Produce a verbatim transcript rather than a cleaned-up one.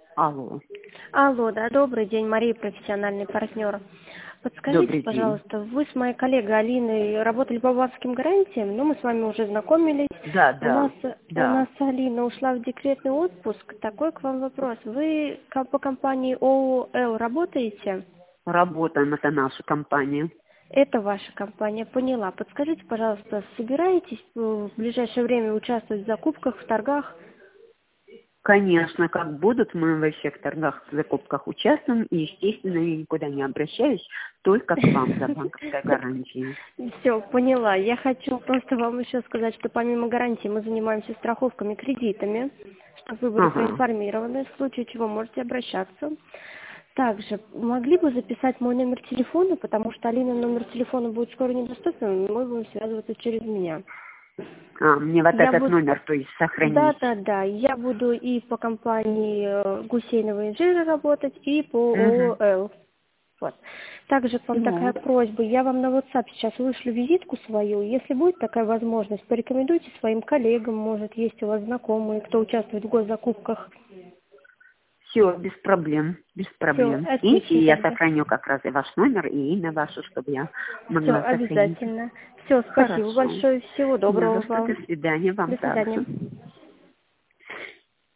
Алло. Алло, да, добрый день, Мария, профессиональный партнер. Подскажите, Добрый день. пожалуйста, вы с моей коллегой Алиной работали по банковским гарантиям, но мы с вами уже знакомились. Да, У нас, да, у нас да. Алина ушла в декретный отпуск. Такой к вам вопрос. Вы ко- по компании ООЛ работаете? Работаем, это наша компания. Это ваша компания, поняла. Подскажите, пожалуйста, собираетесь э, в ближайшее время участвовать в закупках, в торгах? Конечно, как будут, мы во всех торгах, закупках участвуем, и, естественно, я никуда не обращаюсь, только к вам за банковской гарантией. Все, поняла. Я хочу просто вам еще сказать, что помимо гарантии мы занимаемся страховками, кредитами, чтобы вы были Ага. проинформированы, в случае чего можете обращаться. Также могли бы записать мой номер телефона, потому что Алина номер телефона будет скоро недоступен, мы будем связываться через меня. А, мне вот Я этот буду... номер, то есть, Да, сохранить. да, да. Я буду и по компании э, Гусейнова инжира работать, и по Угу. ООЛ. Вот. Также к вам такая Ну, просьба. Я вам на WhatsApp сейчас вышлю визитку свою. Если будет такая возможность, порекомендуйте своим коллегам, может, есть у вас знакомые, кто участвует в госзакупках. все, без проблем, без Все, проблем. Видите, отлично я тогда. сохраню как раз и ваш номер, и имя ваше, чтобы я Все, могла сохранить. обязательно. Все, спасибо Хорошо. большое. Всего Не доброго за что, вам. до свидания, вам До также. свидания.